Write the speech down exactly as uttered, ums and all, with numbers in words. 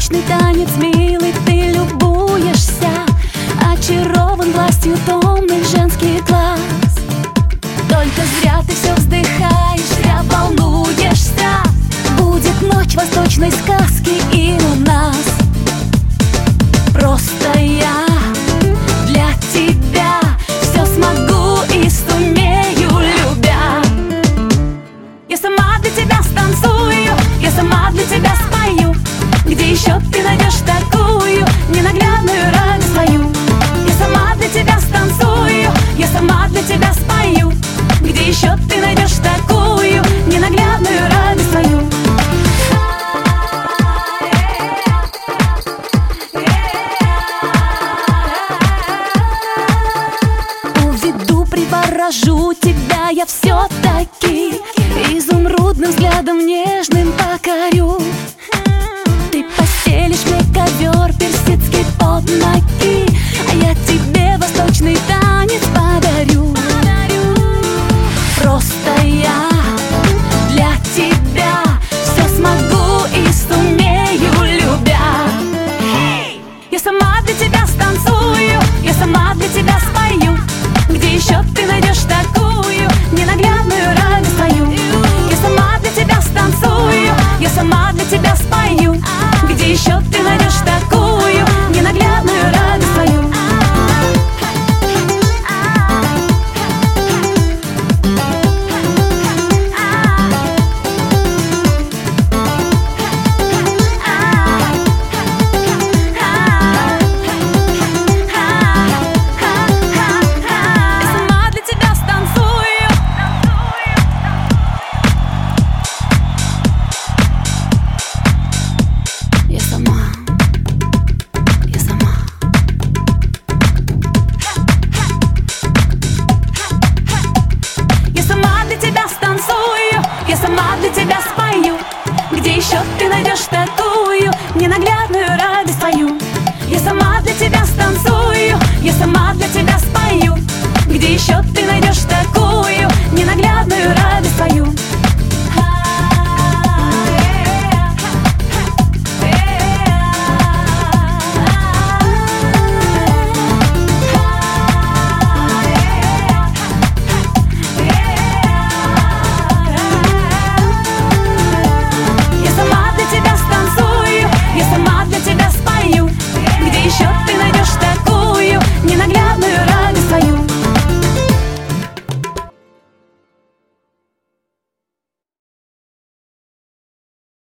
восточный танец, милый, ты любуешься, очарован властью томных женских глаз. Только зря ты все вздыхаешь, зря волнуешься. Будет ночь восточной сказки и у нас. Просто я для тебя все смогу и сумею, любя. Я сама для тебя станцую, я сама для тебя спою. Где еще ты найдешь такую ненаглядную радость свою? Я сама для тебя станцую, я сама для тебя спою. Где еще ты найдешь такую ненаглядную радость свою? Уведу, приворожу тебя я все-таки, изумрудным взглядом нежным покорю. Ты постелишь мне ковер персидский под ноги, а я тебе восточный танец подарю. Просто я для тебя все смогу и сумею, любя. Я сама для тебя станцую, я сама для тебя спою. Где еще ты найдешь такую ненаглядную радость свою? Я сама для тебя станцую, я сама для тебя спою. Где еще ты найдешь такую ненаглядную радость свою? Я сама для тебя спою. Где еще ты найдешь такую ненаглядную радость?